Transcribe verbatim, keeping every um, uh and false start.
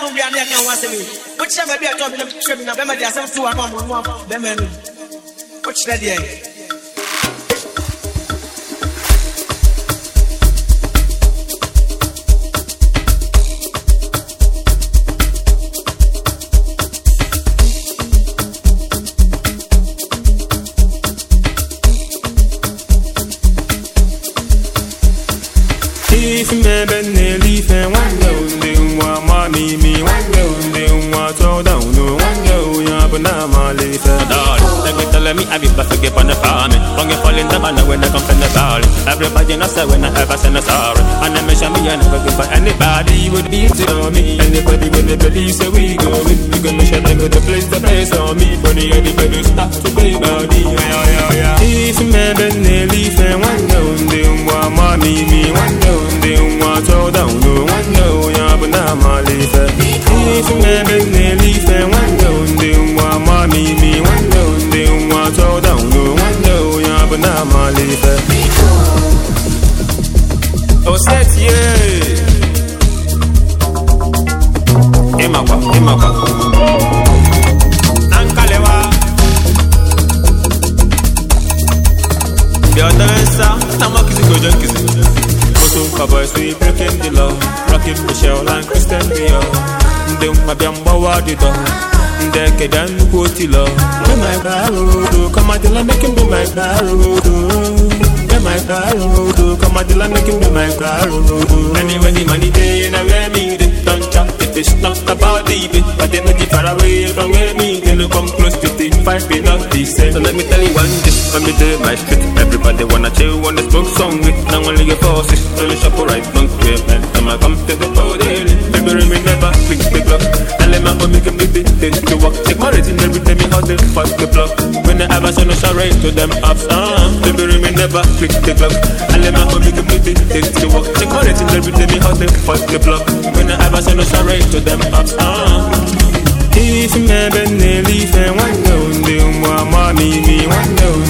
no be an can once me. Which ever be a top of trip in a Bema, there's some two and one one Bemen. Which that day? If me ben ne leaf and one go, then wa mommy me one go, then wa throw down no one go, ya banana leaf. Let me tell me I be back to get on the farm. Long you fall in the manner when I come from the valley. Everybody knows that when I ever send a story. And I mention me I never give for anybody would be to me. Anybody when they believe say we go in, we gonna make sure they go to place the place on me. Funny anybody stop to play body. Yeah yeah yeah. If me ben ne leaf and one go, then wa mommy me one go, then wa throw down no one go, ya banana leaf. If me ben ne leaf and one go, then wa mommy me one go, then wa throw down no one go, ya banana leaf. Oh set yeah. Emakwa, emakwa. Nankalewa. Biodansa, tamakisi gojonkisi. Boys we breaking the law, rocking Michelle and Christian Dior. They mabiyamba wadido, they kedan kutilo. Be my barrow, come at the land, make him be my barrow. Be my barrow, come at the land, make him be my barrow. Anyway, the money day and I wear me, they don't chop it. It's not about the bit, but they not get far away from where me. They don't come close to the five be not the same. So let me tell you one thing, let me do my shit. Everybody wanna chill, wanna smoke song with. Now only get forces, only shop right, don't care, man. I'ma come to the body. Baby, me never click the clock. And let my homie give me the things to walk. Take my rating every time me how they fuck the block. When I ever show no charade to them ups, uh. Baby, me never click the clock. And let my homie give me the things to walk. Take my rating every time me how they fuck the block. When I ever show no charade to them ups, uh. If me ben ne leaf and one go, then wa mommy me one go,